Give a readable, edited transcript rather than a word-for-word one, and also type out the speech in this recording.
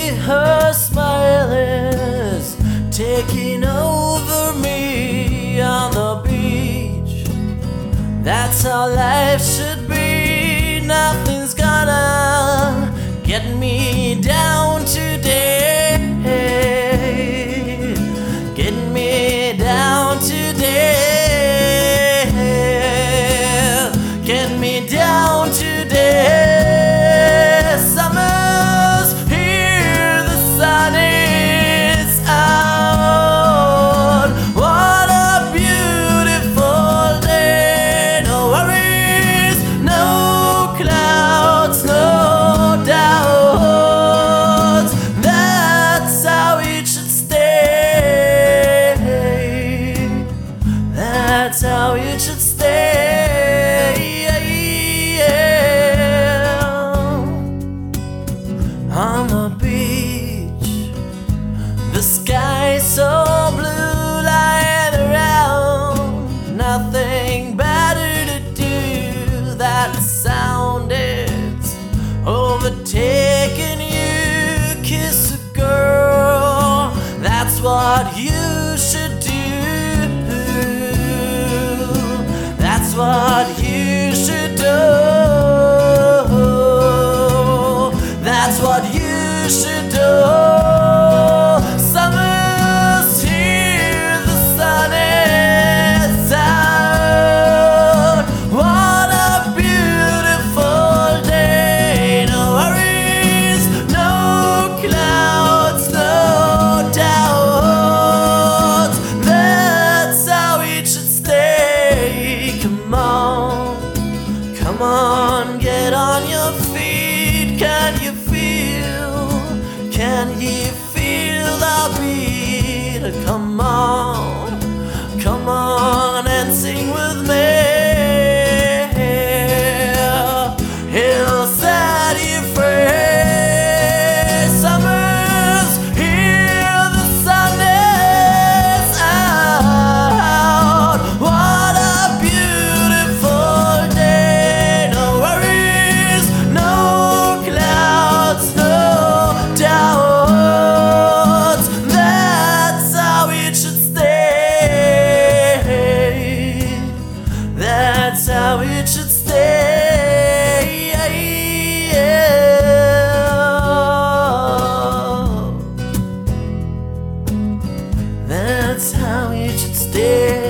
her smile is taking over me on the beach. That's how life should be. Nothing's gonna get me down today. Get me down today. Get me down today. Summer's here, the sun is out. What a beautiful day. No worries, no clouds, no doubts. That's how it should stay. That's how it should stay. On the beach, the sky's so blue, lying around. Nothing better to do. That sound is overtaking you. Kiss a girl, that's what you should do. That's what you should do. That's what you should do. Summer's here, the sun is out. What a beautiful day. No worries, no clouds, no doubts. That's how it should stay. Come on, get on your feet. Can you feel the beat? Come on and sing with me. He'll set you free. Summer's here, the sun is out. What a beautiful day. No worries, no clouds, no doubts. That's how it should stay. That's how it should stay. That's how it should stay.